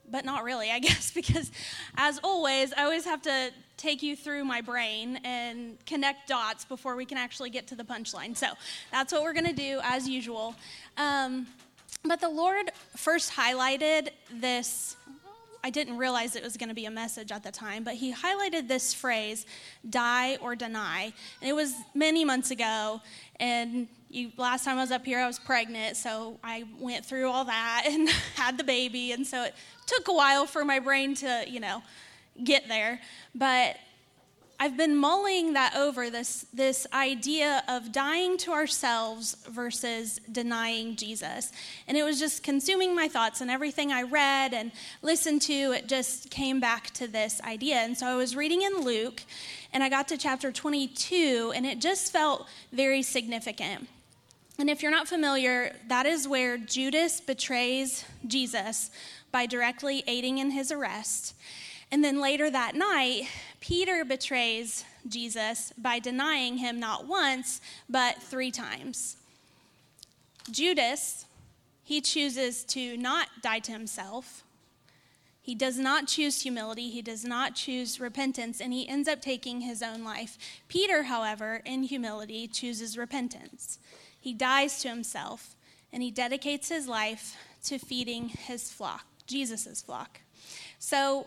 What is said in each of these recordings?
but not really, I guess, because as always, I always have to take you through my brain and connect dots before we can actually get to the punchline. So that's what we're going to do as usual. But the Lord first highlighted this. I didn't realize it was going to be a message at the time, but he highlighted this phrase, die or deny. And it was many months ago, and last time I was up here, I was pregnant, so I went through all that and had the baby, and so it took a while for my brain to, get there. But I've been mulling that over, this idea of dying to ourselves versus denying Jesus. And it was just consuming my thoughts, and everything I read and listened to, it just came back to this idea. And so I was reading in Luke, and I got to chapter 22, and it just felt very significant. And if you're not familiar, that is where Judas betrays Jesus by directly aiding in his arrest. And then later that night, Peter betrays Jesus by denying him not once, but 3 times. Judas, he chooses to not die to himself. He does not choose humility. He does not choose repentance, and he ends up taking his own life. Peter, however, in humility, chooses repentance. He dies to himself, and he dedicates his life to feeding his flock, Jesus' flock. So,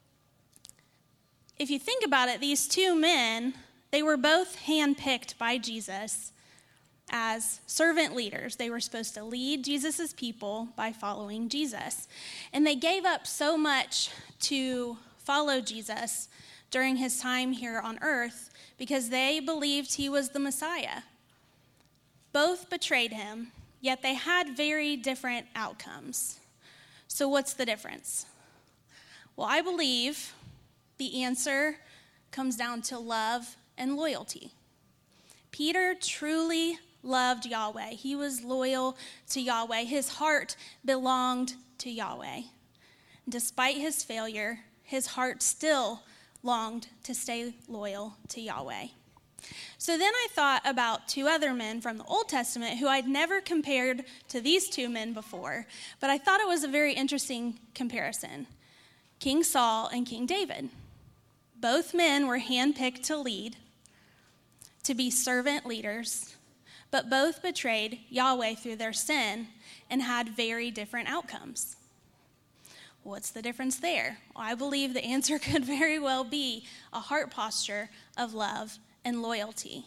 if you think about it, these 2 men, they were both handpicked by Jesus as servant leaders. They were supposed to lead Jesus' people by following Jesus. And they gave up so much to follow Jesus during his time here on earth because they believed he was the Messiah. Both betrayed him, yet they had very different outcomes. So what's the difference? Well, I believe the answer comes down to love and loyalty. Peter truly loved Yahweh. He was loyal to Yahweh. His heart belonged to Yahweh. Despite his failure, his heart still longed to stay loyal to Yahweh. So then I thought about 2 other men from the Old Testament who I'd never compared to these 2 men before, but I thought it was a very interesting comparison. King Saul and King David. Both men were handpicked to lead, to be servant leaders, but both betrayed Yahweh through their sin and had very different outcomes. What's the difference there? Well, I believe the answer could very well be a heart posture of love and loyalty.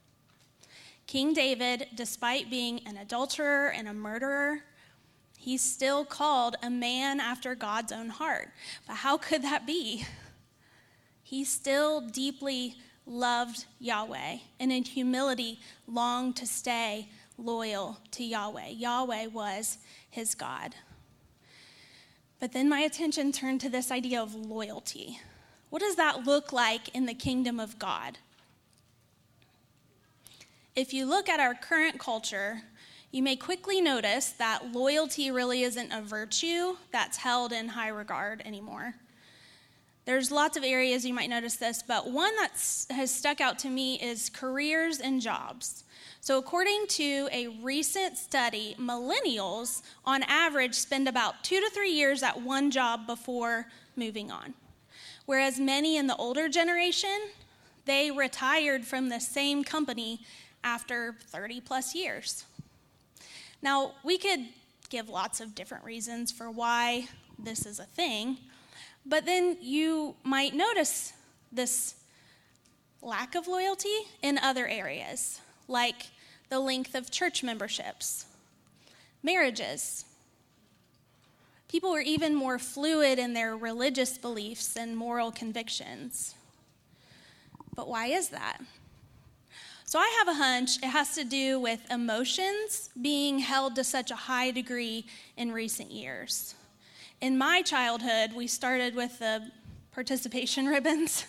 King David, despite being an adulterer and a murderer, he's still called a man after God's own heart. But how could that be? He still deeply loved Yahweh and in humility longed to stay loyal to Yahweh. Yahweh was his God. But then my attention turned to this idea of loyalty. What does that look like in the kingdom of God? If you look at our current culture, you may quickly notice that loyalty really isn't a virtue that's held in high regard anymore. There's lots of areas you might notice this, but one that has stuck out to me is careers and jobs. So according to a recent study, millennials, on average, spend about 2 to 3 years at one job before moving on. Whereas many in the older generation, they retired from the same company after 30 plus years. Now, we could give lots of different reasons for why this is a thing, but then you might notice this lack of loyalty in other areas, like the length of church memberships, marriages. People were even more fluid in their religious beliefs and moral convictions. But why is that? So I have a hunch it has to do with emotions being held to such a high degree in recent years. In my childhood, we started with the participation ribbons,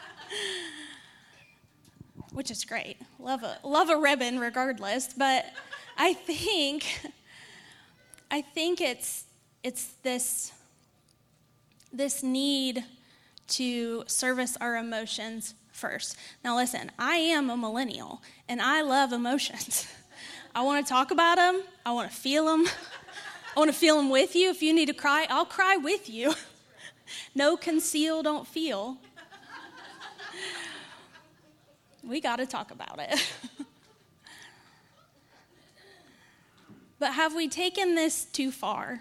which is great. Love a ribbon regardless, but I think it's this need to service our emotions first. Now listen, I am a millennial, and I love emotions. I want to talk about them. I want to feel them. I want to feel them with you. If you need to cry, I'll cry with you. No conceal, don't feel. We got to talk about it. But have we taken this too far?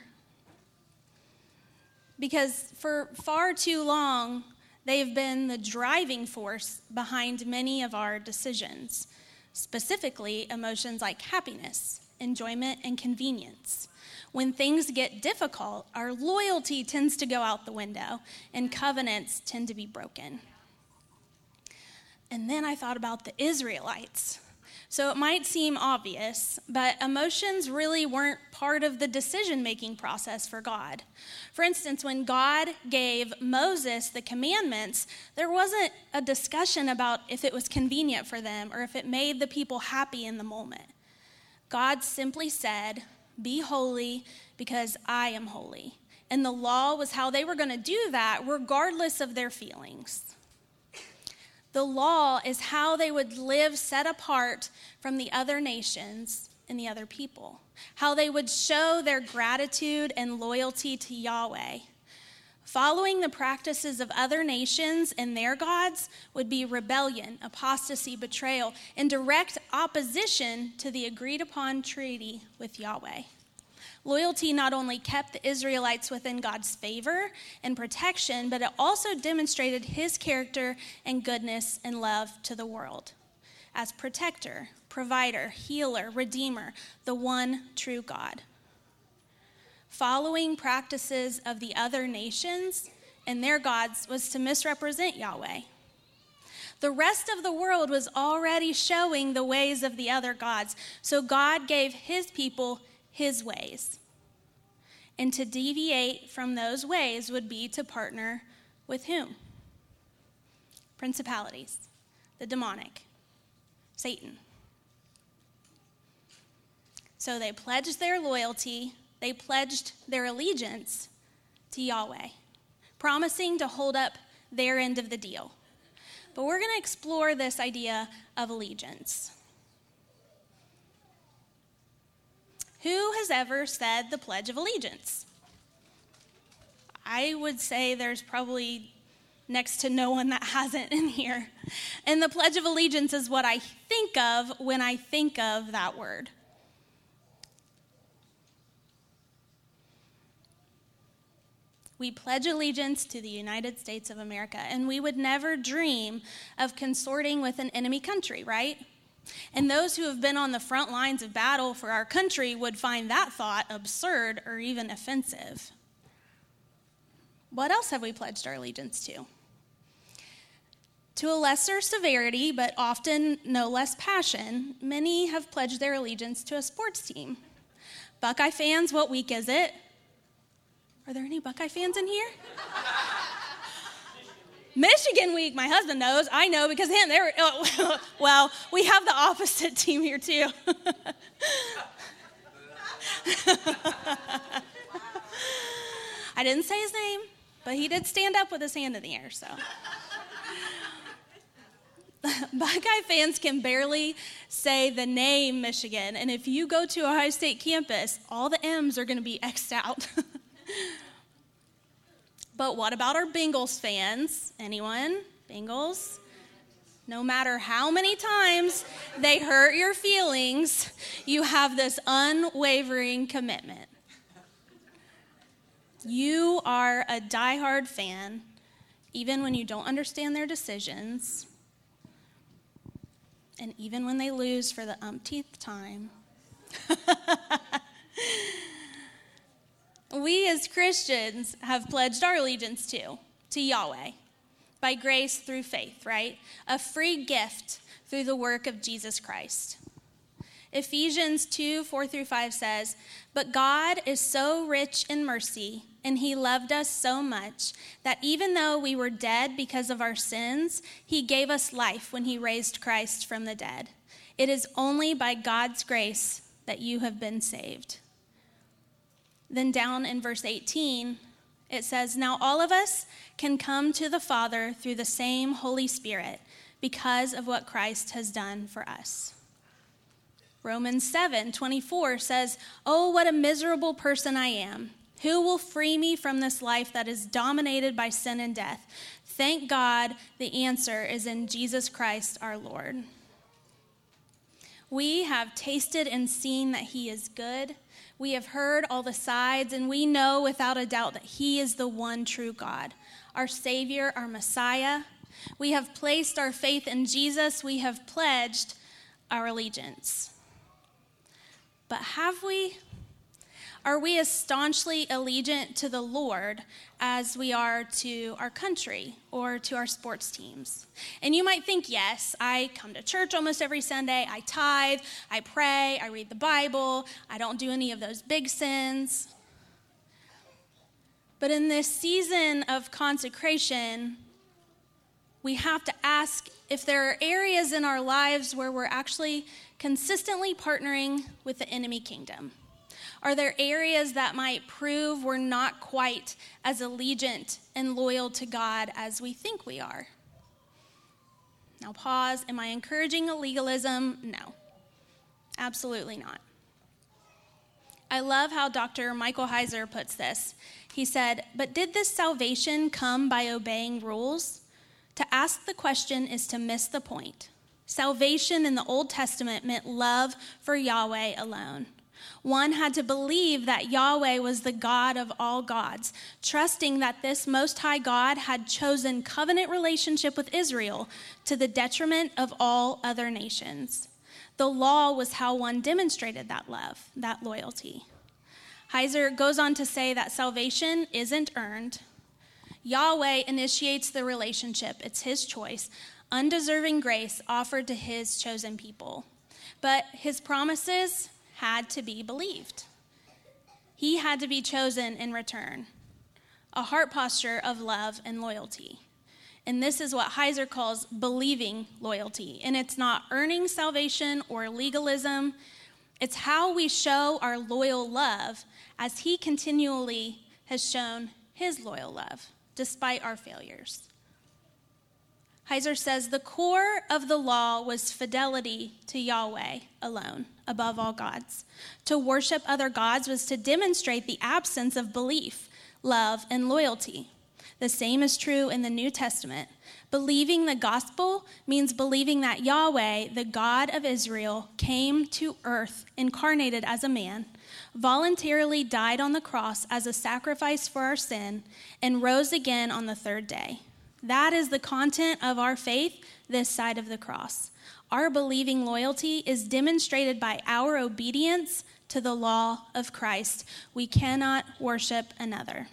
Because for far too long, they've been the driving force behind many of our decisions, specifically emotions like happiness, enjoyment, and convenience. When things get difficult, our loyalty tends to go out the window, and covenants tend to be broken. And then I thought about the Israelites. So it might seem obvious, but emotions really weren't part of the decision-making process for God. For instance, when God gave Moses the commandments, there wasn't a discussion about if it was convenient for them or if it made the people happy in the moment. God simply said, "Be holy because I am holy." And the law was how they were going to do that regardless of their feelings. The law is how they would live set apart from the other nations and the other people, how they would show their gratitude and loyalty to Yahweh. Following the practices of other nations and their gods would be rebellion, apostasy, betrayal, and direct opposition to the agreed-upon treaty with Yahweh. Loyalty not only kept the Israelites within God's favor and protection, but it also demonstrated his character and goodness and love to the world as protector, provider, healer, redeemer, the one true God. Following practices of the other nations and their gods was to misrepresent Yahweh. The rest of the world was already showing the ways of the other gods, so God gave his people his ways. And to deviate from those ways would be to partner with whom? Principalities, the demonic, Satan. So they pledged their loyalty, they pledged their allegiance to Yahweh, promising to hold up their end of the deal. But we're going to explore this idea of allegiance. Who has ever said the Pledge of Allegiance? I would say there's probably next to no one that hasn't in here. And the Pledge of Allegiance is what I think of when I think of that word. We pledge allegiance to the United States of America, and we would never dream of consorting with an enemy country, right? And those who have been on the front lines of battle for our country would find that thought absurd or even offensive. What else have we pledged our allegiance to? To a lesser severity, but often no less passion, many have pledged their allegiance to a sports team. Buckeye fans, what week is it? Are there any Buckeye fans in here? Michigan week, my husband knows. I know because well, we have the opposite team here too. I didn't say his name, but he did stand up with his hand in the air, so. Buckeye fans can barely say the name Michigan, and if you go to Ohio State campus, all the M's are going to be X'd out. But what about our Bengals fans? Anyone? Bengals? No matter how many times they hurt your feelings, you have this unwavering commitment. You are a diehard fan, even when you don't understand their decisions, and even when they lose for the umpteenth time. We as Christians have pledged our allegiance to Yahweh, by grace through faith, right? A free gift through the work of Jesus Christ. Ephesians 2:4-5 says, "But God is so rich in mercy, and he loved us so much, that even though we were dead because of our sins, he gave us life when he raised Christ from the dead. It is only by God's grace that you have been saved." Then down in verse 18, it says, "Now all of us can come to the Father through the same Holy Spirit because of what Christ has done for us." Romans 7:24 says, "Oh, what a miserable person I am. Who will free me from this life that is dominated by sin and death? Thank God the answer is in Jesus Christ our Lord." We have tasted and seen that he is good. We have heard all the sides, and we know without a doubt that he is the one true God, our Savior, our Messiah. We have placed our faith in Jesus. We have pledged our allegiance. But are we as staunchly allegiant to the Lord as we are to our country or to our sports teams? And you might think, yes, I come to church almost every Sunday, I tithe, I pray, I read the Bible, I don't do any of those big sins. But in this season of consecration, we have to ask if there are areas in our lives where we're actually consistently partnering with the enemy kingdom. Are there areas that might prove we're not quite as allegiant and loyal to God as we think we are? Now pause. Am I encouraging legalism? No, absolutely not. I love how Dr. Michael Heiser puts this. He said, "But did this salvation come by obeying rules? To ask the question is to miss the point. Salvation in the Old Testament meant love for Yahweh alone. One had to believe that Yahweh was the God of all gods, trusting that this Most High God had chosen covenant relationship with Israel to the detriment of all other nations. The law was how one demonstrated that love, that loyalty." Heiser goes on to say that salvation isn't earned. Yahweh initiates the relationship. It's his choice, undeserving grace offered to his chosen people. But his promises had to be believed. He had to be chosen in return, a heart posture of love and loyalty. And this is what Heiser calls believing loyalty. And it's not earning salvation or legalism. It's how we show our loyal love as he continually has shown his loyal love, despite our failures. Heiser says the core of the law was fidelity to Yahweh alone, above all gods. To worship other gods was to demonstrate the absence of belief, love, and loyalty. The same is true in the New Testament. Believing the gospel means believing that Yahweh, the God of Israel, came to earth, incarnated as a man, voluntarily died on the cross as a sacrifice for our sin, and rose again on the third day. That is the content of our faith this side of the cross. Our believing loyalty is demonstrated by our obedience to the law of Christ. We cannot worship another.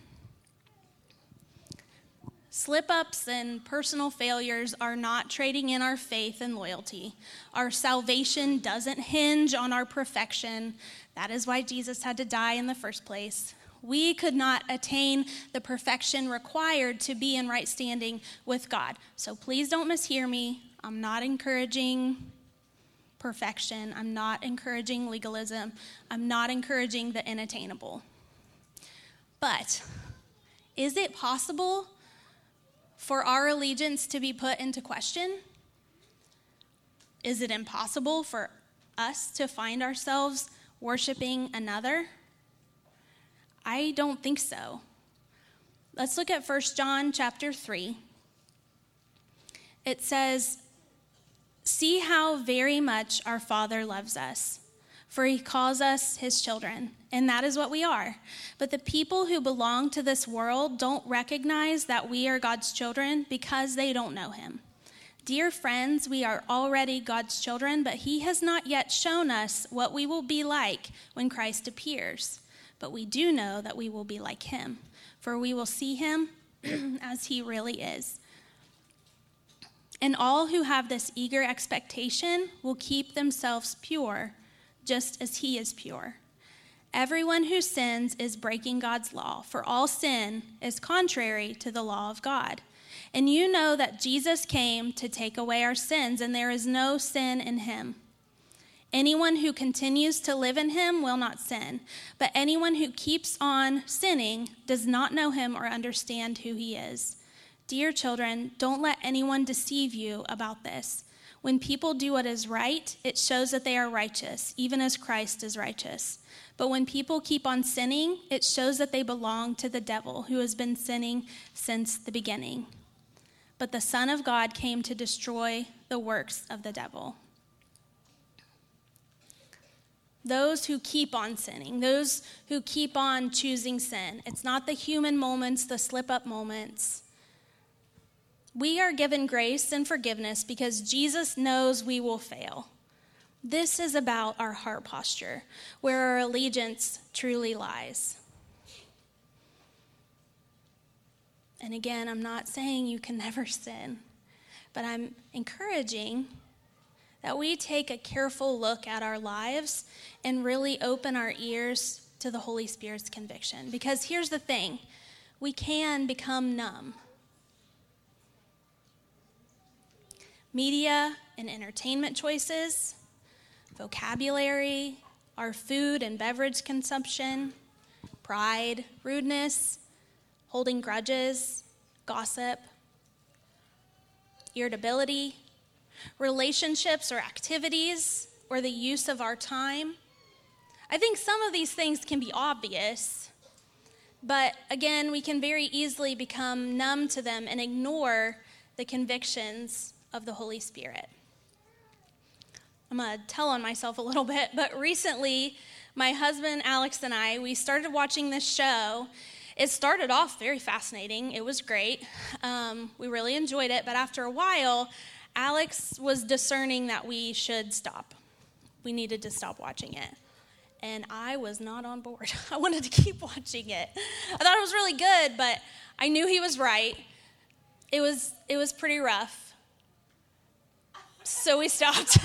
Slip-ups and personal failures are not trading in our faith and loyalty. Our salvation doesn't hinge on our perfection. That is why Jesus had to die in the first place. We could not attain the perfection required to be in right standing with God. So please don't mishear me. I'm not encouraging perfection. I'm not encouraging legalism. I'm not encouraging the inattainable. But is it possible for our allegiance to be put into question? Is it impossible for us to find ourselves worshiping another? I don't think so. Let's look at 1 John chapter 3. It says, "See how very much our Father loves us, for he calls us his children, and that is what we are. But the people who belong to this world don't recognize that we are God's children because they don't know him. Dear friends, we are already God's children, but he has not yet shown us what we will be like when Christ appears. But we do know that we will be like him, for we will see him as he really is. And all who have this eager expectation will keep themselves pure, just as he is pure. Everyone who sins is breaking God's law, for all sin is contrary to the law of God. And you know that Jesus came to take away our sins, and there is no sin in him. Anyone who continues to live in him will not sin, but anyone who keeps on sinning does not know him or understand who he is. Dear children, don't let anyone deceive you about this. When people do what is right, it shows that they are righteous, even as Christ is righteous. But when people keep on sinning, it shows that they belong to the devil, who has been sinning since the beginning. But the Son of God came to destroy the works of the devil. Those who keep on sinning, those who keep on choosing sin. It's not the human moments, the slip-up moments. We are given grace and forgiveness because Jesus knows we will fail. This is about our heart posture, where our allegiance truly lies. And again, I'm not saying you can never sin, but I'm encouraging that we take a careful look at our lives and really open our ears to the Holy Spirit's conviction. Because here's the thing, we can become numb. Media and entertainment choices, vocabulary, our food and beverage consumption, pride, rudeness, holding grudges, gossip, irritability, relationships or activities, or the use of our time. I think some of these things can be obvious, but again, we can very easily become numb to them and ignore the convictions of the Holy Spirit. I'm going to tell on myself a little bit, but recently, my husband, Alex, and I, we started watching this show. It started off very fascinating. It was great. We really enjoyed it, but after a while, Alex was discerning that we should stop. We needed to stop watching it. And I was not on board. I wanted to keep watching it. I thought it was really good, but I knew he was right. It was pretty rough. So we stopped.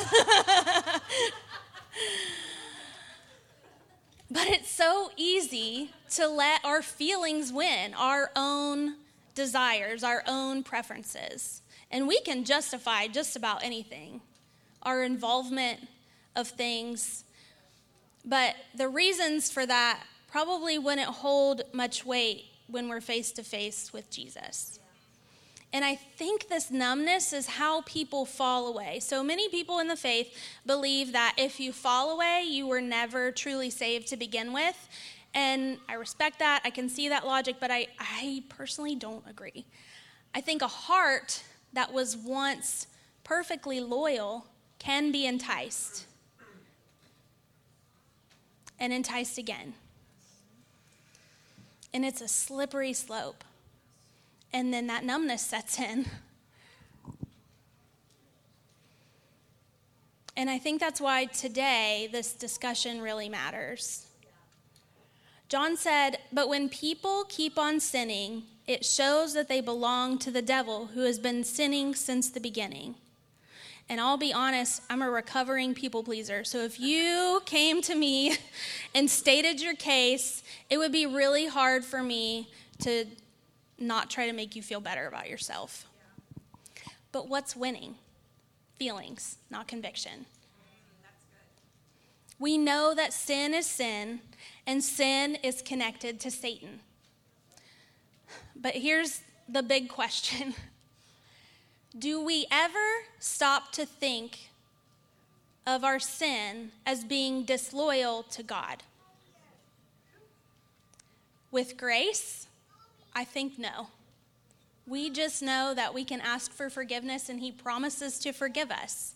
But it's so easy to let our feelings win, our own desires, our own preferences. And we can justify just about anything, our involvement of things. But the reasons for that probably wouldn't hold much weight when we're face to face with Jesus. And I think this numbness is how people fall away. So many people in the faith believe that if you fall away, you were never truly saved to begin with. And I respect that. I can see that logic, but I personally don't agree. I think a heart that was once perfectly loyal can be enticed. And enticed again. And it's a slippery slope. And then that numbness sets in. And I think that's why today this discussion really matters. John said, "But when people keep on sinning, it shows that they belong to the devil, who has been sinning since the beginning." And I'll be honest, I'm a recovering people pleaser. So if you came to me and stated your case, it would be really hard for me to not try to make you feel better about yourself. But what's winning? Feelings, not conviction. We know that sin is sin, and sin is connected to Satan. But here's the big question. Do we ever stop to think of our sin as being disloyal to God? With grace, I think no. We just know that we can ask for forgiveness and he promises to forgive us.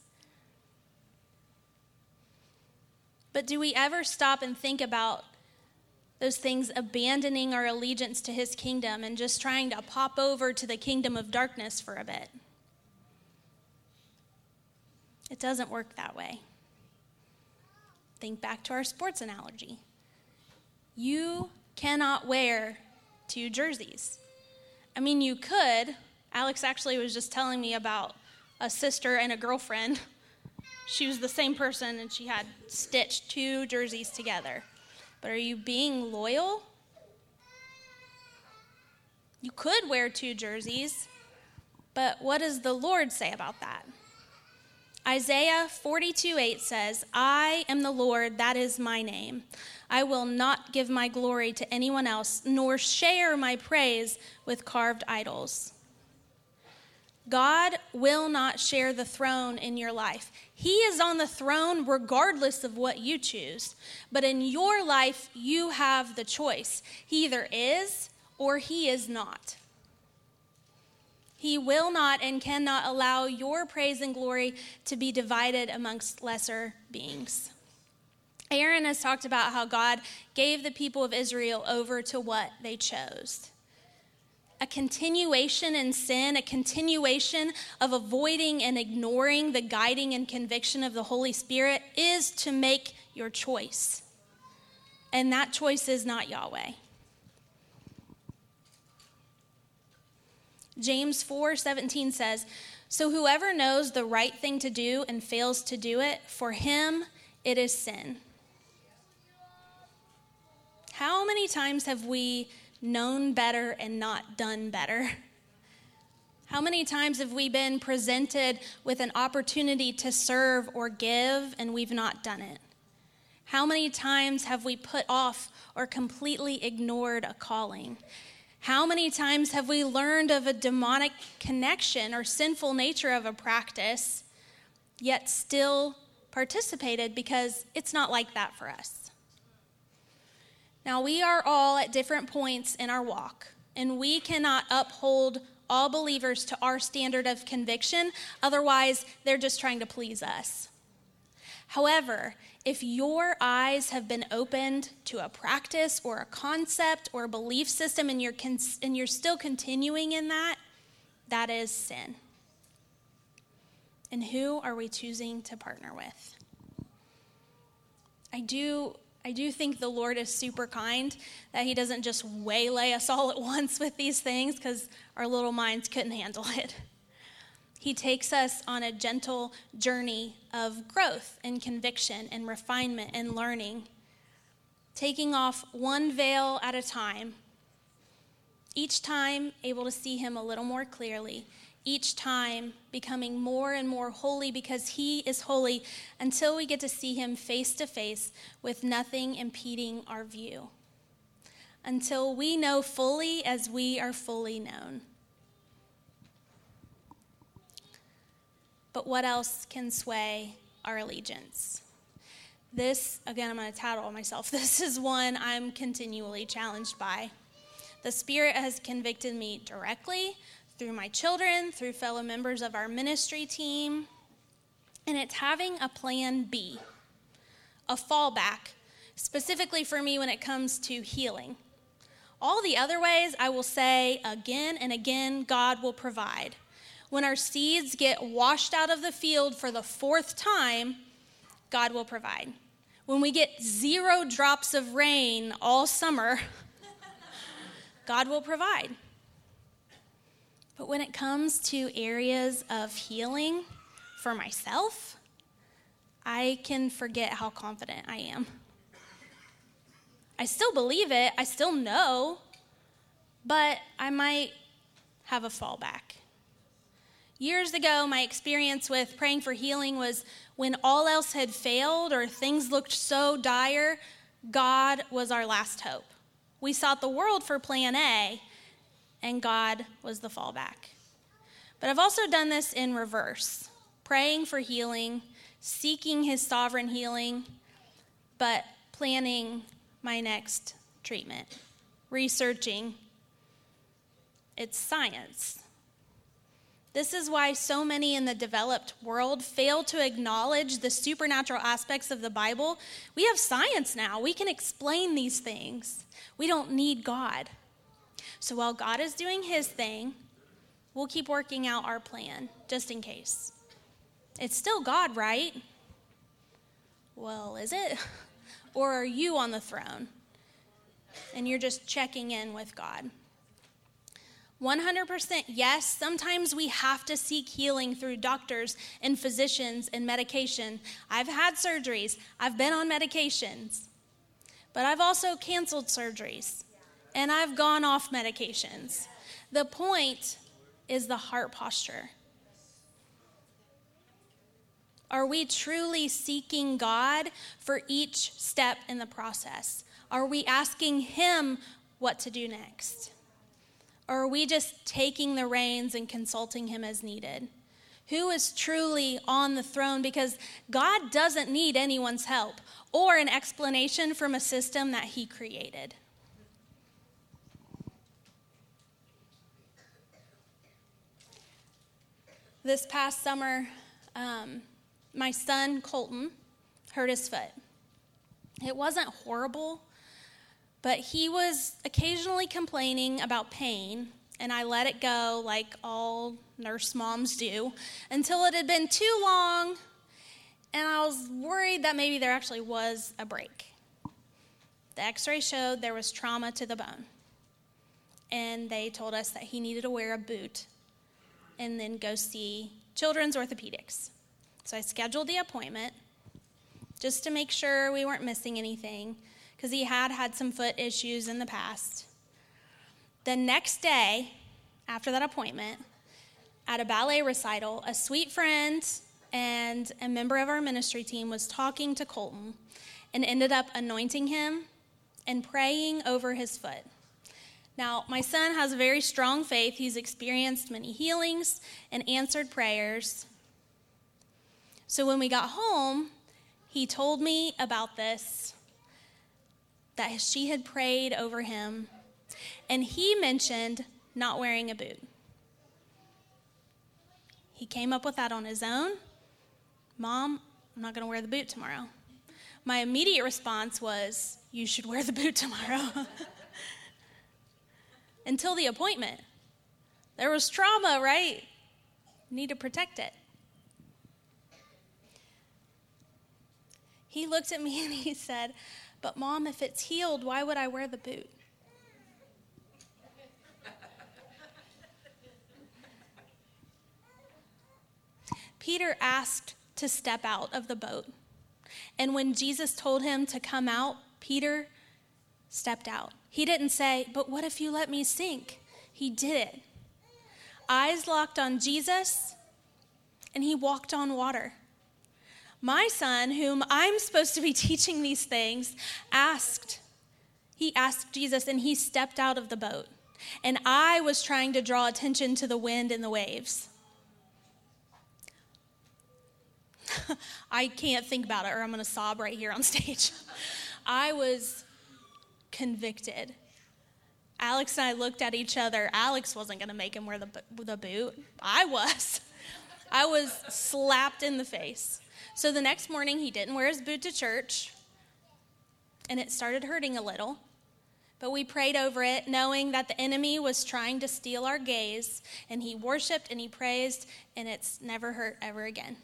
But do we ever stop and think about those things abandoning our allegiance to his kingdom and just trying to pop over to the kingdom of darkness for a bit? It doesn't work that way. Think back to our sports analogy. You cannot wear two jerseys. I mean, you could. Alex actually was just telling me about a sister and a girlfriend. She was the same person, and she had stitched two jerseys together. But are you being loyal? You could wear two jerseys, but what does the Lord say about that? Isaiah 42:8 says, "I am the Lord, that is my name. I will not give my glory to anyone else, nor share my praise with carved idols." God will not share the throne in your life. He is on the throne regardless of what you choose. But in your life, you have the choice. He either is or he is not. He will not and cannot allow your praise and glory to be divided amongst lesser beings. Aaron has talked about how God gave the people of Israel over to what they chose. A continuation in sin, a continuation of avoiding and ignoring the guiding and conviction of the Holy Spirit is to make your choice. And that choice is not Yahweh. James 4:17 says, "So whoever knows the right thing to do and fails to do it, for him it is sin." How many times have we known better and not done better? How many times have we been presented with an opportunity to serve or give and we've not done it? How many times have we put off or completely ignored a calling? How many times have we learned of a demonic connection or sinful nature of a practice, yet still participated because it's not like that for us? Now, we are all at different points in our walk, and we cannot uphold all believers to our standard of conviction. Otherwise, they're just trying to please us. However, if your eyes have been opened to a practice or a concept or a belief system and you're still continuing in that, that is sin. And who are we choosing to partner with? I do think the Lord is super kind, that he doesn't just waylay us all at once with these things because our little minds couldn't handle it. He takes us on a gentle journey of growth and conviction and refinement and learning, taking off one veil at a time, each time able to see him a little more clearly, each time becoming more and more holy because he is holy, until we get to see him face to face with nothing impeding our view, until we know fully as we are fully known. But what else can sway our allegiance? This, again, I'm going to tattle myself. This is one I'm continually challenged by. The Spirit has convicted me directly through my children, through fellow members of our ministry team, and it's having a plan B, a fallback, specifically for me when it comes to healing. All the other ways, I will say again and again, God will provide. When our seeds get washed out of the field for the fourth time, God will provide. When we get 0 drops of rain all summer, God will provide. But when it comes to areas of healing for myself, I can forget how confident I am. I still believe it, I still know, but I might have a fallback. Years ago, my experience with praying for healing was when all else had failed or things looked so dire, God was our last hope. We sought the world for plan A, and God was the fallback. But I've also done this in reverse, praying for healing, seeking his sovereign healing, but planning my next treatment, researching. It's science. This is why so many in the developed world fail to acknowledge the supernatural aspects of the Bible. We have science now. We can explain these things. We don't need God. So while God is doing his thing, we'll keep working out our plan, just in case. It's still God, right? Well, is it? Or are you on the throne? And you're just checking in with God. 100% yes, sometimes we have to seek healing through doctors and physicians and medication. I've had surgeries. I've been on medications. But I've also canceled surgeries. And I've gone off medications. The point is the heart posture. Are we truly seeking God for each step in the process? Are we asking him what to do next? Or are we just taking the reins and consulting him as needed? Who is truly on the throne? Because God doesn't need anyone's help or an explanation from a system that he created. This past summer, my son, Colton, hurt his foot. It wasn't horrible, but he was occasionally complaining about pain, and I let it go like all nurse moms do until it had been too long, and I was worried that maybe there actually was a break. The x-ray showed there was trauma to the bone, and they told us that he needed to wear a boot and then go see children's orthopedics. So I scheduled the appointment just to make sure we weren't missing anything, because he had some foot issues in the past. The next day, after that appointment, at a ballet recital, a sweet friend and a member of our ministry team was talking to Colton and ended up anointing him and praying over his foot. Now, my son has a very strong faith. He's experienced many healings and answered prayers. So when we got home, he told me about this, that she had prayed over him, and he mentioned not wearing a boot. He came up with that on his own. Mom, I'm not going to wear the boot tomorrow. My immediate response was, you should wear the boot tomorrow. Until the appointment. There was trauma, right? Need to protect it. He looked at me and he said, but Mom, if it's healed, why would I wear the boot? Peter asked to step out of the boat. And when Jesus told him to come out, Peter stepped out. He didn't say, but what if you let me sink? He did it. Eyes locked on Jesus, and he walked on water. My son, whom I'm supposed to be teaching these things, asked Jesus, and he stepped out of the boat. And I was trying to draw attention to the wind and the waves. I can't think about it, or I'm going to sob right here on stage. I was convicted. Alex and I looked at each other. Alex wasn't going to make him wear the boot. I was. I was slapped in the face. So the next morning, he didn't wear his boot to church, and it started hurting a little. But we prayed over it, knowing that the enemy was trying to steal our gaze, and he worshiped and he praised, and it's never hurt ever again.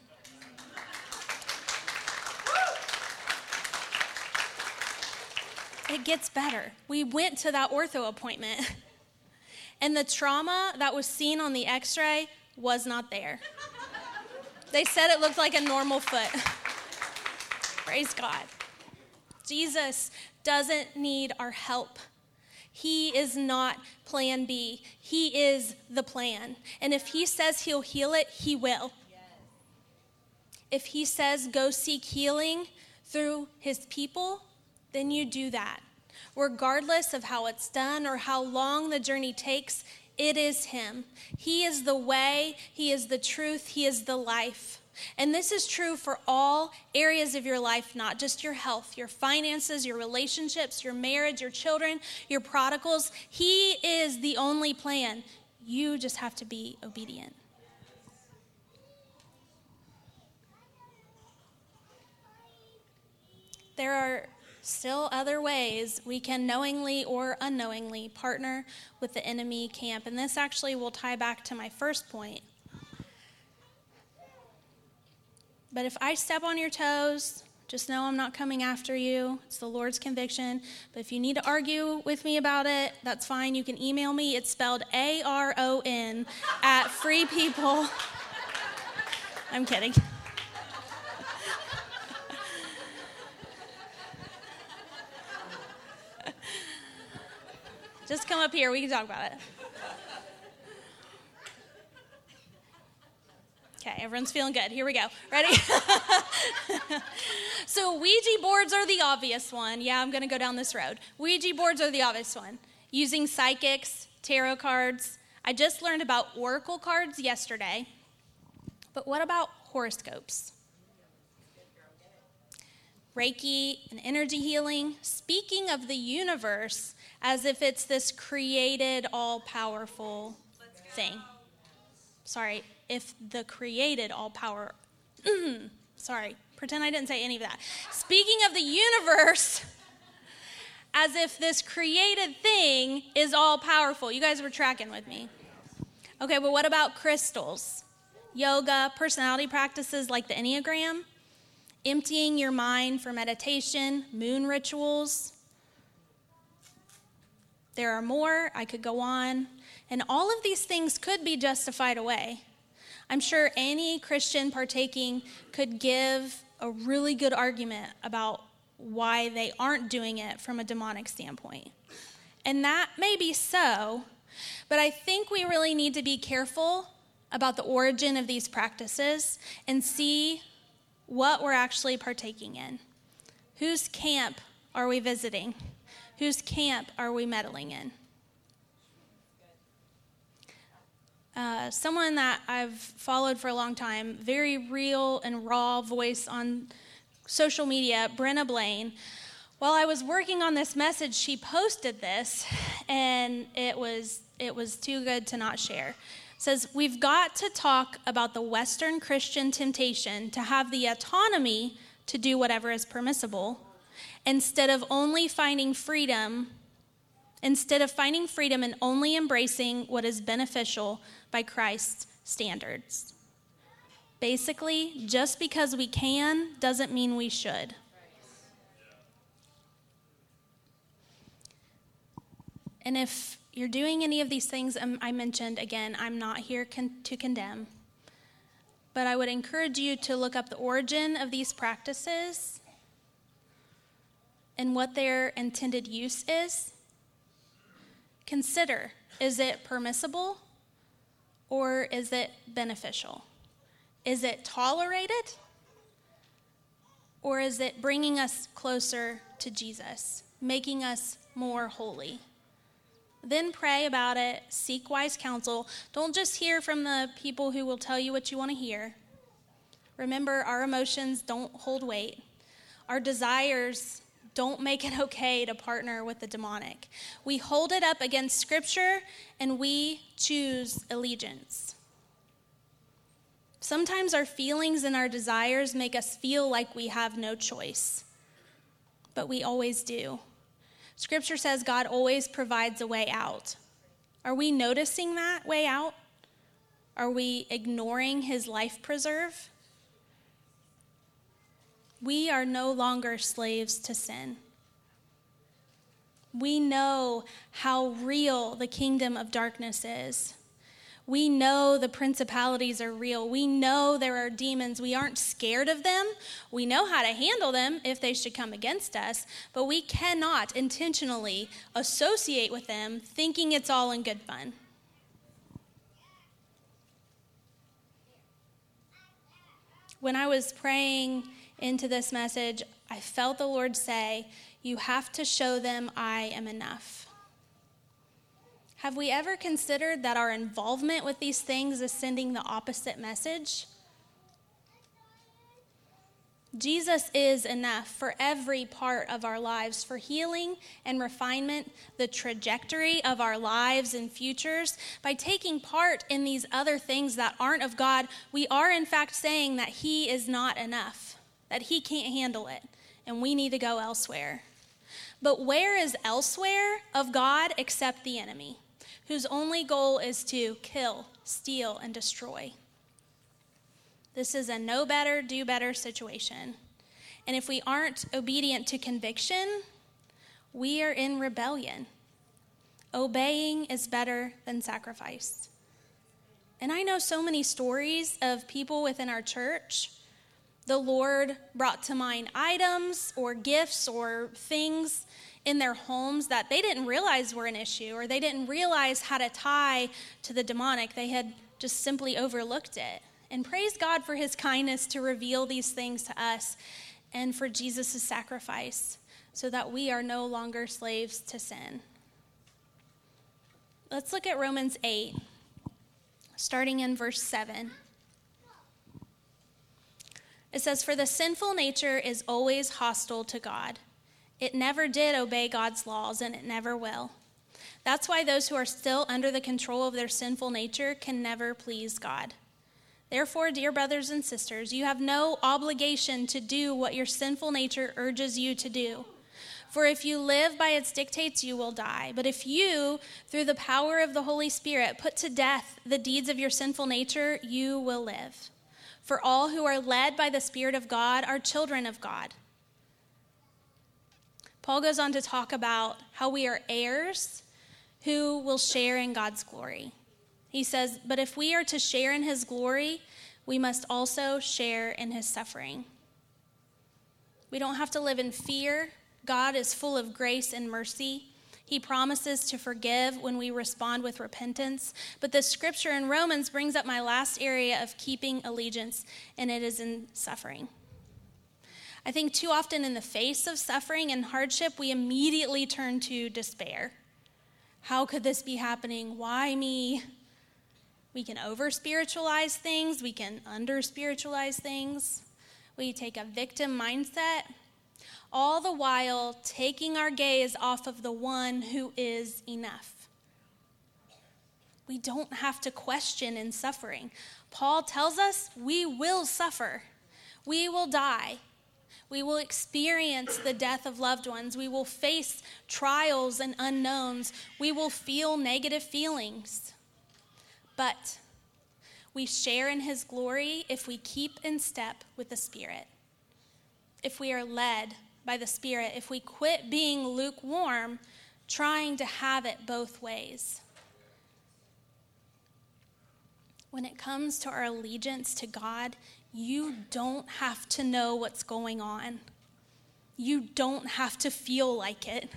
It gets better. We went to that ortho appointment, and the trauma that was seen on the x-ray was not there. They said it looked like a normal foot. Praise God. Jesus doesn't need our help. He is not plan B. He is the plan. And if he says he'll heal it, he will. If he says go seek healing through his people, then you do that. Regardless of how it's done or how long the journey takes, it is him. He is the way, he is the truth, he is the life. And this is true for all areas of your life, not just your health, your finances, your relationships, your marriage, your children, your prodigals. He is the only plan. You just have to be obedient. There are still other ways we can knowingly or unknowingly partner with the enemy camp. And this actually will tie back to my first point. But if I step on your toes, just know I'm not coming after you. It's the Lord's conviction. But if you need to argue with me about it, that's fine. You can email me. It's spelled ARON @freepeople. I'm kidding. Just come up here. We can talk about it. Okay, everyone's feeling good. Here we go. Ready? So Ouija boards are the obvious one. Yeah, I'm going to go down this road. Ouija boards are the obvious one. Using psychics tarot cards. I just learned about oracle cards yesterday. But what about horoscopes? Reiki and energy healing, speaking of the universe as if it's this created, all-powerful thing. Sorry, if the created all-power... Sorry, pretend I didn't say any of that. Speaking of the universe as if this created thing is all-powerful. You guys were tracking with me. Okay, but what about crystals? Yoga, personality practices like the Enneagram, emptying your mind for meditation, moon rituals. There are more. I could go on. And all of these things could be justified away. I'm sure any Christian partaking could give a really good argument about why they aren't doing it from a demonic standpoint. And that may be so, but I think we really need to be careful about the origin of these practices and see what we're actually partaking in. Whose camp are we visiting? Whose camp are we meddling in? Someone that I've followed for a long time, very real and raw voice on social media, Brenna Blaine. While I was working on this message, she posted this, and it was too good to not share. It says, we've got to talk about the Western Christian temptation to have the autonomy to do whatever is permissible, instead of finding freedom and only embracing what is beneficial by Christ's standards. Basically, just because we can doesn't mean we should. And if you're doing any of these things I mentioned, again, I'm not here to condemn, but I would encourage you to look up the origin of these practices and what their intended use is. Consider, is it permissible or is it beneficial? Is it tolerated or is it bringing us closer to Jesus, making us more holy? Then pray about it, seek wise counsel. Don't just hear from the people who will tell you what you want to hear. Remember, our emotions don't hold weight. Our desires don't make it okay to partner with the demonic. We hold it up against Scripture, and we choose allegiance. Sometimes our feelings and our desires make us feel like we have no choice, but we always do. Scripture says God always provides a way out. Are we noticing that way out? Are we ignoring his life preserve? We are no longer slaves to sin. We know how real the kingdom of darkness is. We know the principalities are real. We know there are demons. We aren't scared of them. We know how to handle them if they should come against us, but we cannot intentionally associate with them thinking it's all in good fun. When I was praying into this message, I felt the Lord say, you have to show them I am enough. Have we ever considered that our involvement with these things is sending the opposite message? Jesus is enough for every part of our lives, for healing and refinement, the trajectory of our lives and futures. By taking part in these other things that aren't of God, we are in fact saying that he is not enough, that he can't handle it, and we need to go elsewhere. But where is elsewhere of God except the enemy, whose only goal is to kill, steal, and destroy? This is a know better, do better situation. And if we aren't obedient to conviction, we are in rebellion. Obeying is better than sacrifice. And I know so many stories of people within our church. The Lord brought to mind items or gifts or things in their homes that they didn't realize were an issue, or they didn't realize how to tie to the demonic. They had just simply overlooked it. And praise God for his kindness to reveal these things to us and for Jesus' sacrifice so that we are no longer slaves to sin. let's look at Romans 8, starting in verse 7. It says, "For the sinful nature is always hostile to God. It never did obey God's laws, and it never will. That's why those who are still under the control of their sinful nature can never please God. Therefore, dear brothers and sisters, you have no obligation to do what your sinful nature urges you to do. For if you live by its dictates, you will die. But if you, through the power of the Holy Spirit, put to death the deeds of your sinful nature, you will live. For all who are led by the Spirit of God are children of God." Paul goes on to talk about how we are heirs who will share in God's glory. He says, "But if we are to share in his glory, we must also share in his suffering." We don't have to live in fear. God is full of grace and mercy. He promises to forgive when we respond with repentance. But the scripture in Romans brings up my last area of keeping allegiance, and it is in suffering. I think too often in the face of suffering and hardship, we immediately turn to despair. How could this be happening? Why me? We can over-spiritualize things. We can under-spiritualize things. We take a victim mindset, all the while taking our gaze off of the one who is enough. We don't have to question in suffering. Paul tells us we will suffer. We will die. We will experience the death of loved ones. We will face trials and unknowns. We will feel negative feelings. But we share in his glory if we keep in step with the Spirit. If we are led by the Spirit, if we quit being lukewarm, trying to have it both ways. When it comes to our allegiance to God, you don't have to know what's going on. You don't have to feel like it.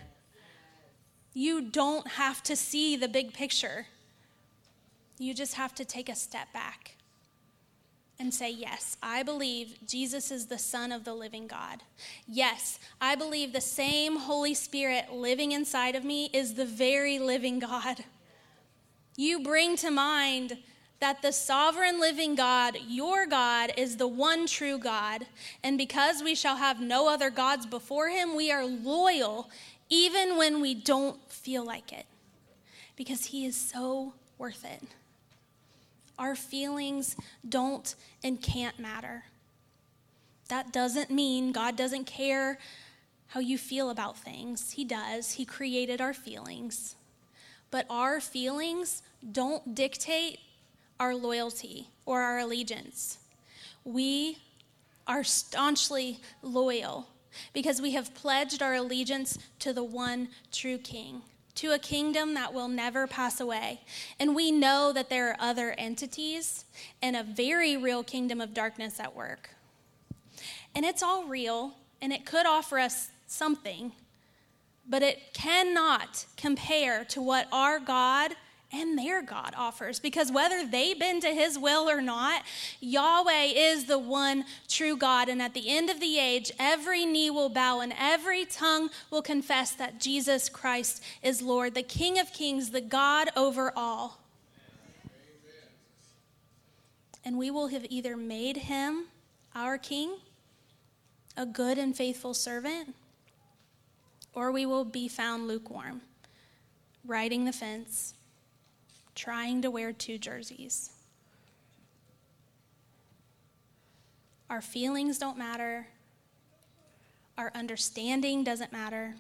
You don't have to see the big picture. You just have to take a step back and say, yes, I believe Jesus is the Son of the living God. Yes, I believe the same Holy Spirit living inside of me is the very living God. You bring to mind that the sovereign living God, your God, is the one true God. And because we shall have no other gods before him, we are loyal even when we don't feel like it. Because he is so worth it. Our feelings don't and can't matter. That doesn't mean God doesn't care how you feel about things. He does. He created our feelings. But our feelings don't dictate our loyalty or our allegiance. We are staunchly loyal because we have pledged our allegiance to the one true King, to a kingdom that will never pass away. And we know that there are other entities and a very real kingdom of darkness at work. And it's all real, and it could offer us something, but it cannot compare to what our God and their God offers. Because whether they bend to his will or not, Yahweh is the one true God. And at the end of the age, every knee will bow and every tongue will confess that Jesus Christ is Lord, the King of Kings, the God over all. Amen. And we will have either made him our King, a good and faithful servant, or we will be found lukewarm, riding the fence, trying to wear two jerseys. Our feelings don't matter. Our understanding doesn't matter.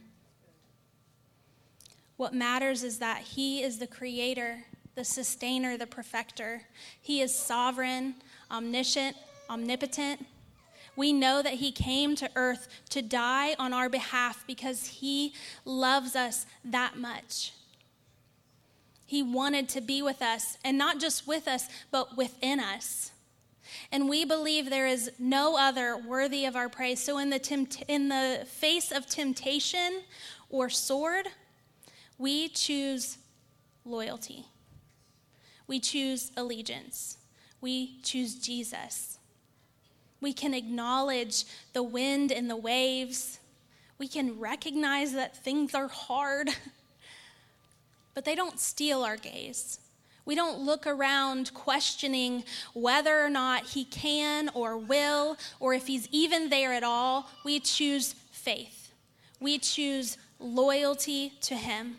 What matters is that he is the creator, the sustainer, the perfecter. He is sovereign, omniscient, omnipotent. We know that he came to earth to die on our behalf because he loves us that much. He wanted to be with us, and not just with us, but within us. And we believe there is no other worthy of our praise. So in the face of temptation or sword, we choose loyalty. We choose allegiance. We choose Jesus. We can acknowledge the wind and the waves. We can recognize that things are hard. but they don't steal our gaze. We don't look around questioning whether or not he can or will, or if he's even there at all. We choose faith. We choose loyalty to him.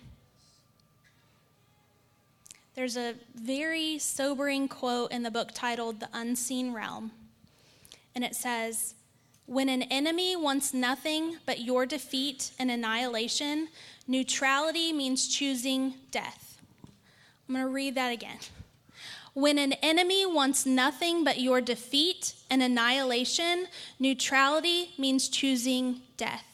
There's a very sobering quote in the book titled The Unseen Realm. And it says, "When an enemy wants nothing but your defeat and annihilation, neutrality means choosing death." I'm going to read that again. When an enemy wants nothing but your defeat and annihilation, neutrality means choosing death.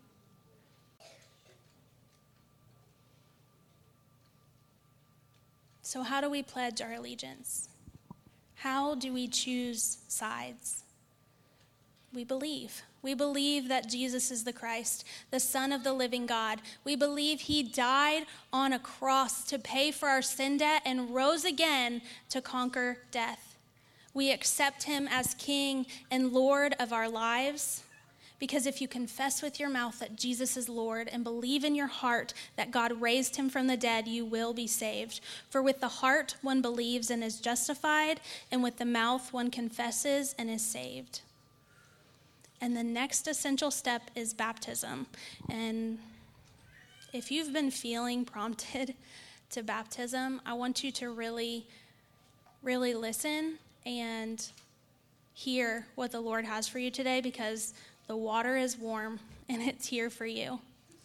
So how do we pledge our allegiance? How do we choose sides? We believe. We believe that Jesus is the Christ, the Son of the living God. We believe he died on a cross to pay for our sin debt and rose again to conquer death. We accept him as King and Lord of our lives, because if you confess with your mouth that Jesus is Lord and believe in your heart that God raised him from the dead, you will be saved. For with the heart one believes and is justified, and with the mouth one confesses and is saved. And the next essential step is baptism. And if you've been feeling prompted to baptism, I want you to really, really listen and hear what the Lord has for you today, because the water is warm and it's here for you.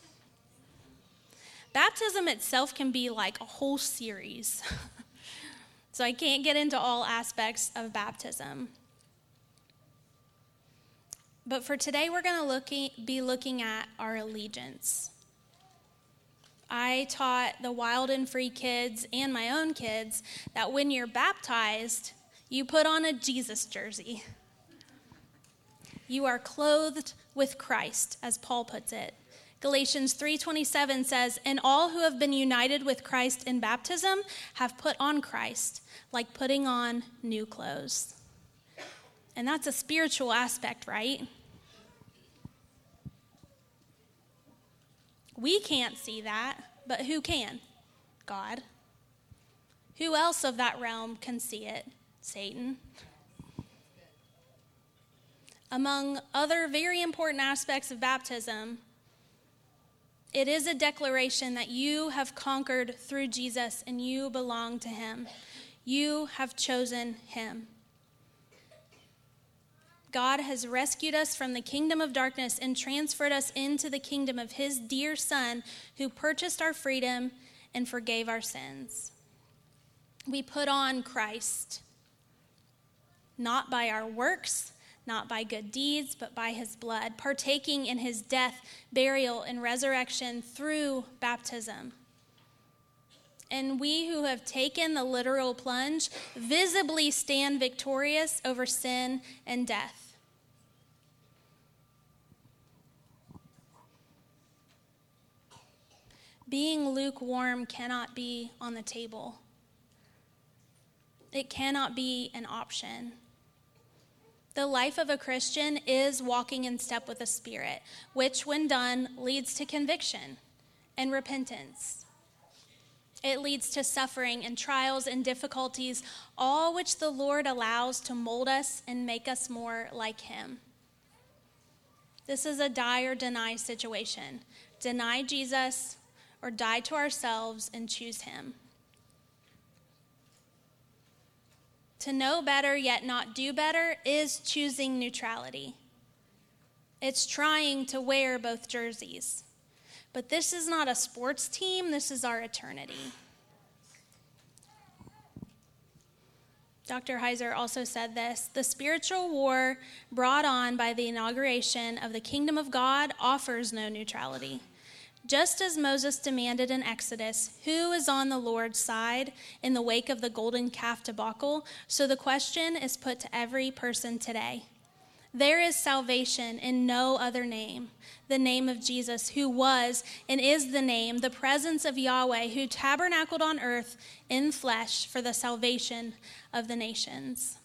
Baptism itself can be like a whole series. So I can't get into all aspects of baptism. But for today, we're going to be looking at our allegiance. I taught the Wild and Free kids and my own kids that when you're baptized, you put on a Jesus jersey. You are clothed with Christ, as Paul puts it. Galatians 3:27 says, "And all who have been united with Christ in baptism have put on Christ, like putting on new clothes." And that's a spiritual aspect, right? We can't see that, but who can? God. Who else of that realm can see it? Satan. Among other very important aspects of baptism, it is a declaration that you have conquered through Jesus and you belong to him. You have chosen him. God has rescued us from the kingdom of darkness and transferred us into the kingdom of his dear Son, who purchased our freedom and forgave our sins. We put on Christ, not by our works, not by good deeds, but by his blood, partaking in his death, burial, and resurrection through baptism. And we who have taken the literal plunge visibly stand victorious over sin and death. Being lukewarm cannot be on the table. It cannot be an option. The life of a Christian is walking in step with the Spirit, which, when done, leads to conviction and repentance. It leads to suffering and trials and difficulties, all which the Lord allows to mold us and make us more like him. This is a die or deny situation. Deny Jesus or die to ourselves and choose him. To know better yet not do better is choosing neutrality. It's trying to wear both jerseys. But this is not a sports team, this is our eternity. Dr. Heiser also said this: "The spiritual war brought on by the inauguration of the kingdom of God offers no neutrality. Just as Moses demanded in Exodus, who is on the Lord's side in the wake of the golden calf debacle, so the question is put to every person today. There is salvation in no other name, the name of Jesus, who was and is the name, the presence of Yahweh, who tabernacled on earth in flesh for the salvation of the nations."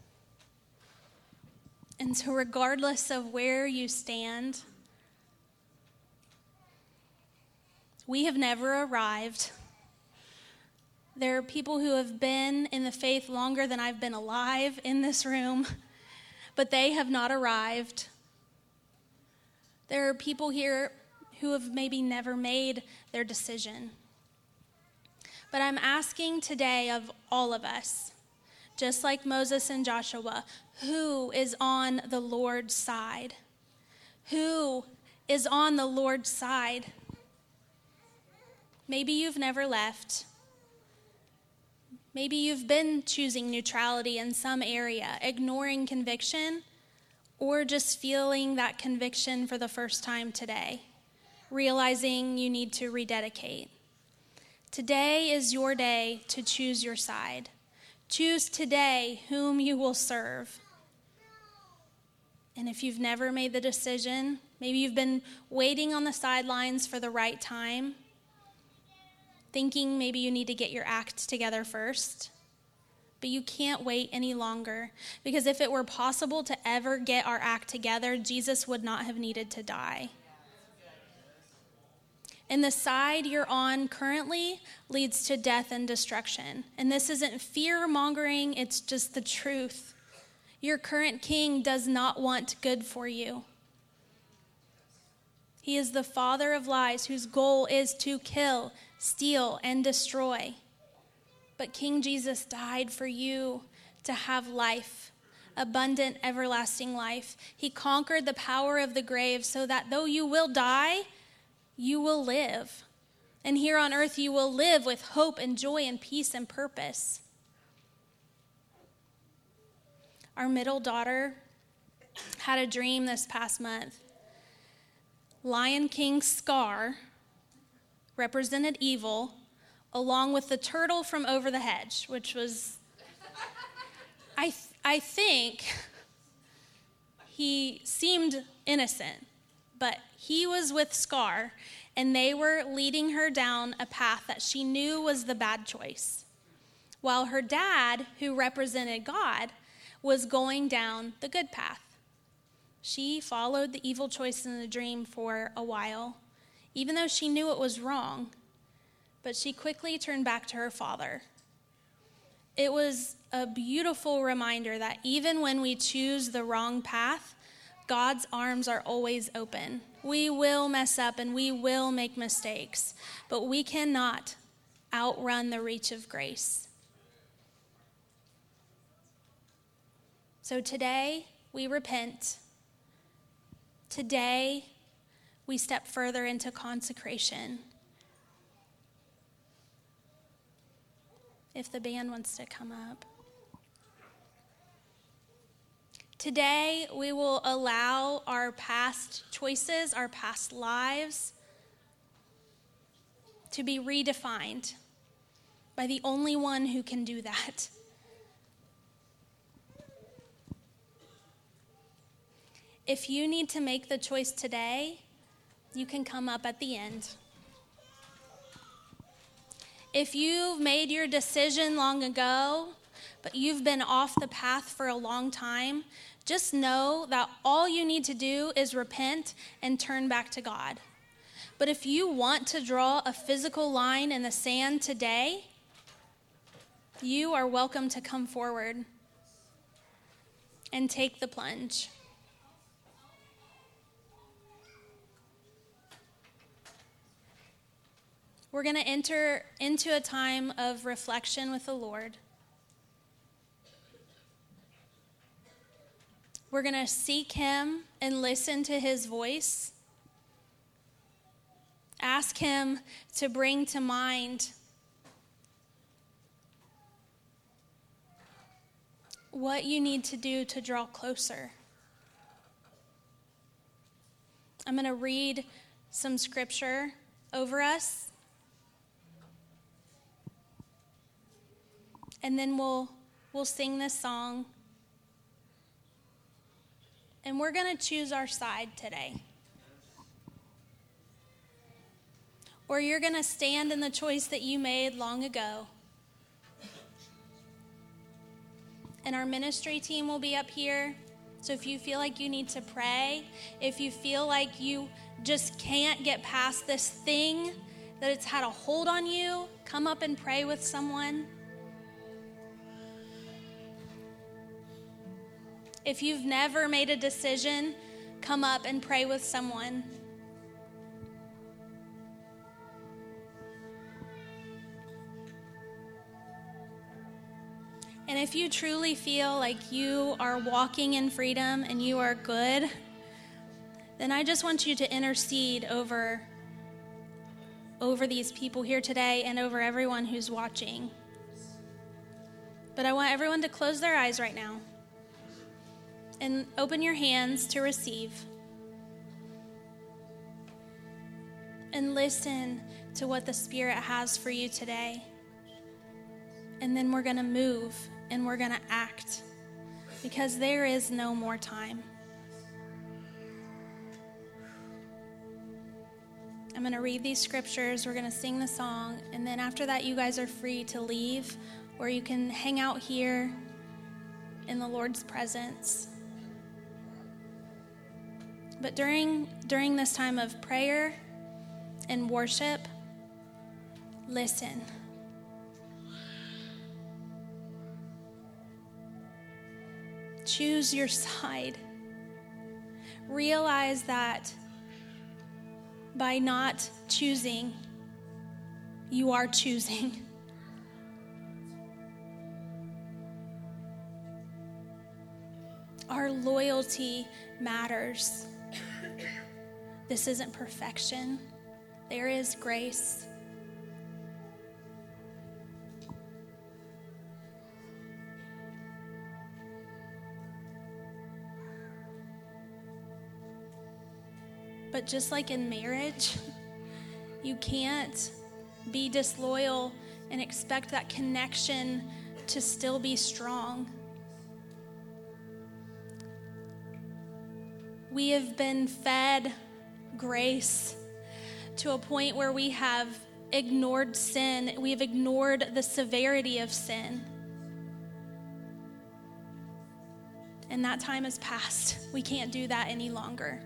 And so regardless of where you stand, we have never arrived. There are people who have been in the faith longer than I've been alive in this room, but they have not arrived. There are people here who have maybe never made their decision. But I'm asking today of all of us, just like Moses and Joshua, who is on the Lord's side? Who is on the Lord's side? Maybe you've never left. Maybe you've been choosing neutrality in some area, ignoring conviction, or just feeling that conviction for the first time today, realizing you need to rededicate. Today is your day to choose your side. Choose today whom you will serve. And if you've never made the decision, maybe you've been waiting on the sidelines for the right time, thinking maybe you need to get your act together first. But you can't wait any longer, because if it were possible to ever get our act together, Jesus would not have needed to die. And the side you're on currently leads to death and destruction. And this isn't fear-mongering, it's just the truth. Your current king does not want good for you. He is the father of lies, whose goal is to kill, steal, and destroy. But King Jesus died for you to have life, abundant, everlasting life. He conquered the power of the grave so that though you will die, you will live. And here on earth, you will live with hope and joy and peace and purpose. Our middle daughter had a dream this past month. Lion King Scar represented evil, along with the turtle from Over the Hedge, which was, I think, he seemed innocent, but he was with Scar, and they were leading her down a path that she knew was the bad choice, while her dad, who represented God, was going down the good path. She followed the evil choice in the dream for a while, even though she knew it was wrong. But she quickly turned back to her father. It was a beautiful reminder that even when we choose the wrong path, God's arms are always open. We will mess up and we will make mistakes, but we cannot outrun the reach of grace. So today, we repent. Today, we step further into consecration. If the band wants to come up. Today, we will allow our past choices, our past lives, to be redefined by the only one who can do that. If you need to make the choice today, you can come up at the end. If you've made your decision long ago, but you've been off the path for a long time, just know that all you need to do is repent and turn back to God. But if you want to draw a physical line in the sand today, you are welcome to come forward and take the plunge. We're going to enter into a time of reflection with the Lord. We're going to seek Him and listen to His voice. Ask Him to bring to mind what you need to do to draw closer. I'm going to read some scripture over us. And then we'll sing this song. And we're going to choose our side today. Or you're going to stand in the choice that you made long ago. And our ministry team will be up here. So if you feel like you need to pray, if you feel like you just can't get past this thing, that it's had a hold on you, come up and pray with someone. If you've never made a decision, come up and pray with someone. And if you truly feel like you are walking in freedom and you are good, then I just want you to intercede over these people here today and over everyone who's watching. But I want everyone to close their eyes right now and open your hands to receive. And listen to what the Spirit has for you today. And then we're going to move and we're going to act, because there is no more time. I'm going to read these scriptures, we're going to sing the song, and then after that you guys are free to leave, or you can hang out here in the Lord's presence. But during this time of prayer and worship, listen. Choose your side. Realize that by not choosing, you are choosing. Our loyalty matters. This isn't perfection. There is grace. But just like in marriage, you can't be disloyal and expect that connection to still be strong. We have been fed grace to a point where we have ignored sin. We have ignored the severity of sin. And that time has passed. We can't do that any longer.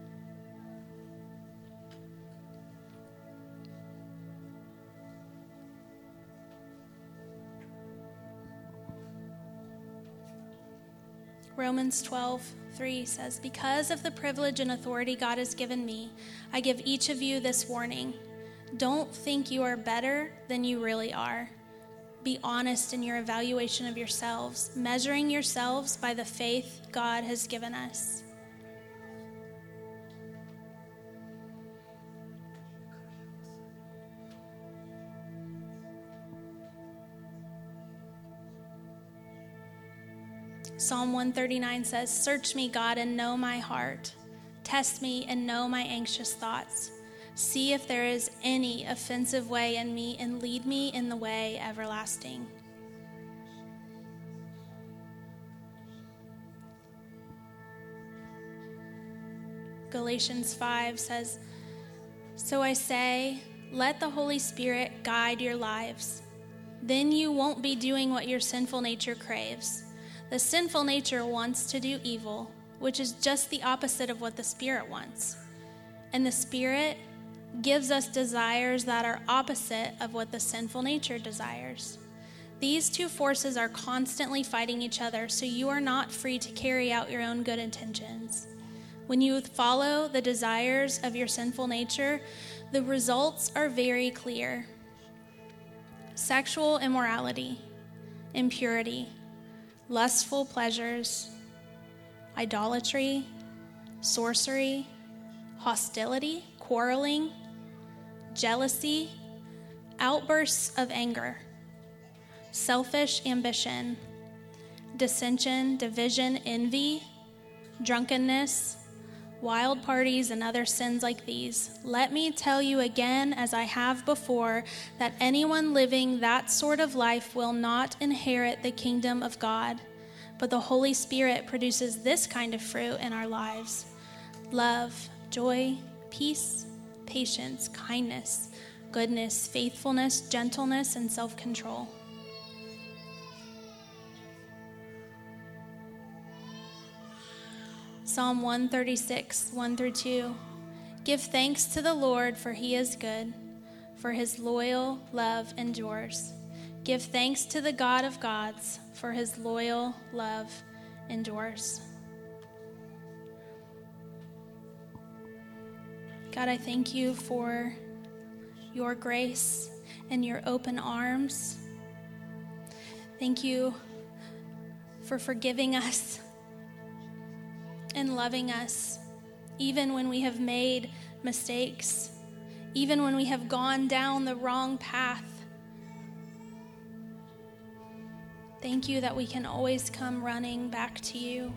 Romans 12:3 says, "Because of the privilege and authority God has given me, I give each of you this warning. Don't think you are better than you really are. Be honest in your evaluation of yourselves, measuring yourselves by the faith God has given us." Psalm 139 says, "Search me, God, and know my heart. Test me and know my anxious thoughts. See if there is any offensive way in me, and lead me in the way everlasting." Galatians 5 says, "So I say, let the Holy Spirit guide your lives. Then you won't be doing what your sinful nature craves. The sinful nature wants to do evil, which is just the opposite of what the Spirit wants. And the Spirit gives us desires that are opposite of what the sinful nature desires. These two forces are constantly fighting each other, so you are not free to carry out your own good intentions. When you follow the desires of your sinful nature, the results are very clear: sexual immorality, impurity, lustful pleasures, idolatry, sorcery, hostility, quarreling, jealousy, outbursts of anger, selfish ambition, dissension, division, envy, drunkenness, wild parties, and other sins like these. Let me tell you again, as I have before, that anyone living that sort of life will not inherit the kingdom of God. But the Holy Spirit produces this kind of fruit in our lives: love, joy, peace, patience, kindness, goodness, faithfulness, gentleness, and self-control." Psalm 136, 1-2. "Give thanks to the Lord, for he is good, for his loyal love endures. Give thanks to the God of gods, for his loyal love endures. God, I thank you for your grace and your open arms. Thank you for forgiving us and loving us, even when we have made mistakes, even when we have gone down the wrong path. Thank you that we can always come running back to you.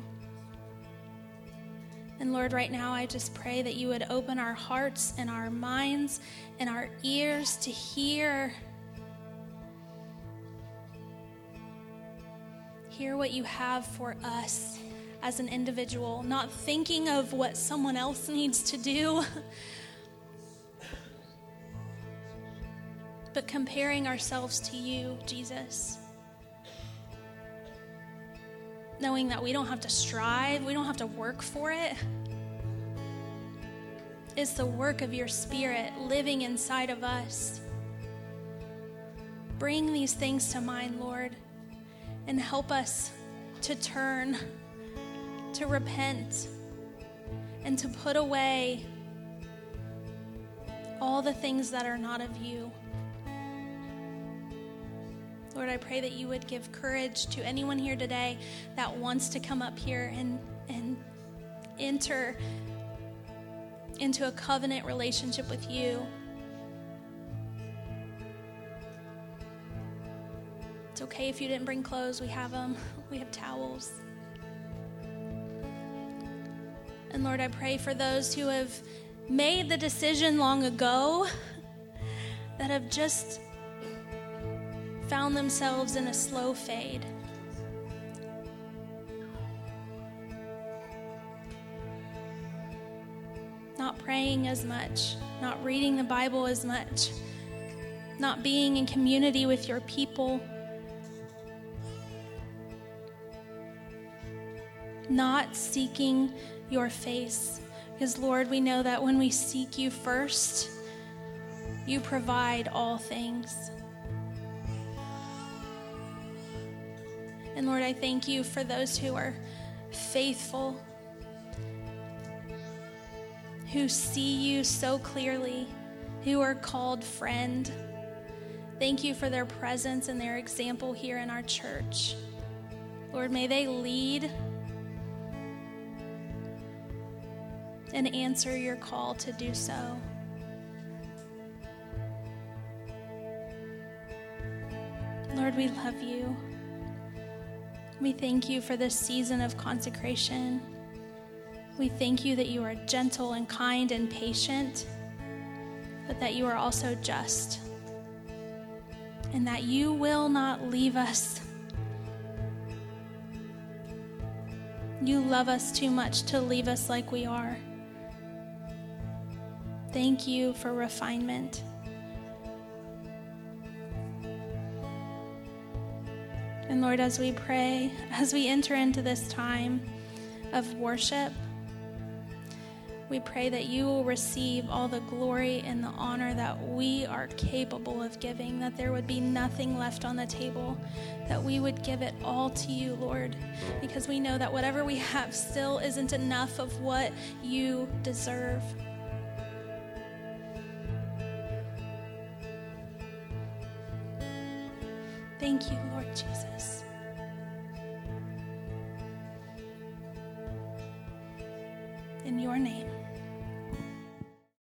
And Lord, right now I just pray that you would open our hearts and our minds and our ears to hear what you have for us as an individual, not thinking of what someone else needs to do, but comparing ourselves to you, Jesus. Knowing that we don't have to strive, we don't have to work for it. It's the work of your Spirit living inside of us. Bring these things to mind, Lord, and help us to turn, to repent, and to put away all the things that are not of you. Lord, I pray that you would give courage to anyone here today that wants to come up here and enter into a covenant relationship with you. It's okay if you didn't bring clothes. We have them. We have towels. And Lord, I pray for those who have made the decision long ago, that have just found themselves in a slow fade. Not praying as much, not reading the Bible as much, not being in community with your people, not seeking your face. Because Lord, we know that when we seek you first, you provide all things. And Lord, I thank you for those who are faithful, who see you so clearly, who are called friend. Thank you for their presence and their example here in our church. Lord, may they lead and answer your call to do so. Lord, we love you. We thank you for this season of consecration. We thank you that you are gentle and kind and patient, but that you are also just, and that you will not leave us. You love us too much to leave us like we are. Thank you for refinement. And Lord, as we pray, as we enter into this time of worship, we pray that you will receive all the glory and the honor that we are capable of giving, that there would be nothing left on the table, that we would give it all to you, Lord, because we know that whatever we have still isn't enough of what you deserve. Thank you, Lord Jesus.